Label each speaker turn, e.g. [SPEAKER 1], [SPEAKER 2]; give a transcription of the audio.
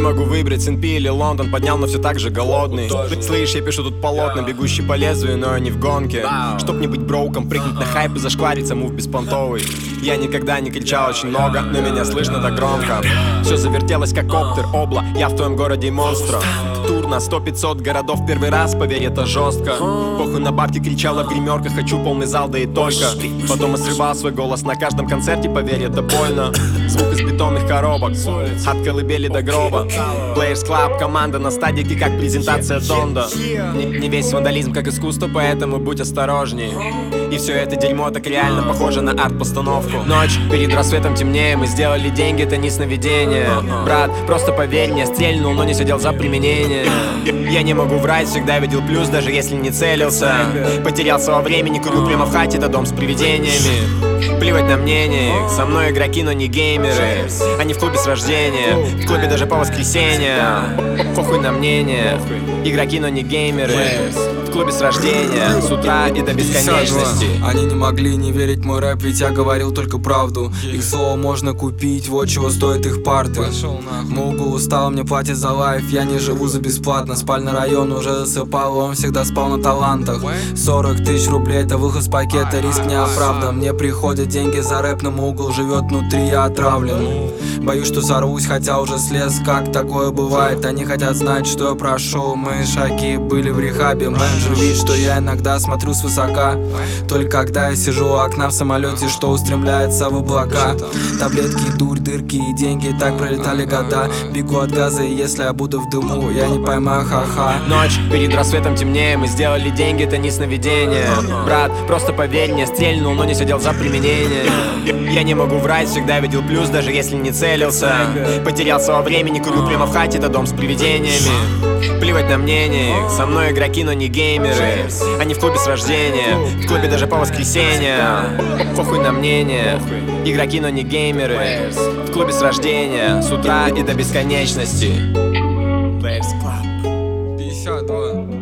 [SPEAKER 1] могу выбрать СНП или Лондон. Поднял, но все так же голодный. Слышь, я пишу тут полотна, бегущий по лезвию, но я не в гонке. Чтоб не быть броуком, прыгнуть на хайп и зашквариться, мув беспонтовый. Я никогда не кричал очень много, но меня слышно так громко. Все завертелось как коптер, обла, я в твоем городе монстр. Тур на 100-500 городов первый раз, поверь, это жестко. Похуй на бабки, кричала в гримерках, хочу полный зал, да и только. Потом я срывал свой голос на каждом концерте, поверь, это больно. Звук из бетонных коробок, от колыбели до гроба. Players Club, команда на стадике, как презентация Дондо. Не весь вандализм как искусство, поэтому будь осторожней. И все это дерьмо так реально похоже на арт-постановку. Ночь, перед рассветом темнее, мы сделали деньги, это не сновидение. Брат, просто поверь мне, стрельнул, но не сидел за применение. Я не могу врать, всегда видел плюс, даже если не целился. Потерялся во времени, курю прямо в хате, это дом с привидениями. Плевать на мнение, со мной игроки, но не геймеры. Они в клубе с рождения, в клубе даже по воскресеньям. Похуй на мнение, игроки, но не геймеры. В клубе с рождения, с утра и до бесконечности.
[SPEAKER 2] Они не могли не верить в мой рэп, ведь я говорил только правду. Их слово можно купить, вот чего стоят их парты. Мугл устал, мне платят за лайф, я не живу за бесплатно. Спальный район уже засыпал, он всегда спал на талантах. 40 тысяч рублей, это выход с пакета, риск не оправдан. Мне приходят деньги за рэп, но Мугл живет внутри, я отравлен. Боюсь, что сорвусь, хотя уже слез, как такое бывает. Они хотят знать, что я прошел, мои шаги были в рехабе. Менеджер видит, что я иногда смотрю свысока, только когда я сижу у окна в самолете, что устремляется в облака. Таблетки, дурь, дырки и деньги, так пролетали года. Бегу от газа, и если я буду в дыму, я не поймаю, ха-ха.
[SPEAKER 1] Ночь, перед рассветом темнее, мы сделали деньги, это не сновидение. Брат, просто поверь мне, стрельнул, но не сидел за применение. Я не могу врать, всегда видел плюс, даже если не целился. Потерялся во времени, курю прямо в хате, это дом с привидениями. Плевать на мнение, со мной игроки, но не геймеры. Они в клубе с рождения, в клубе даже по воскресеньям. Похуй на мнение, игроки, но не геймеры. В клубе с рождения, с утра и до бесконечности. Players Club
[SPEAKER 2] 52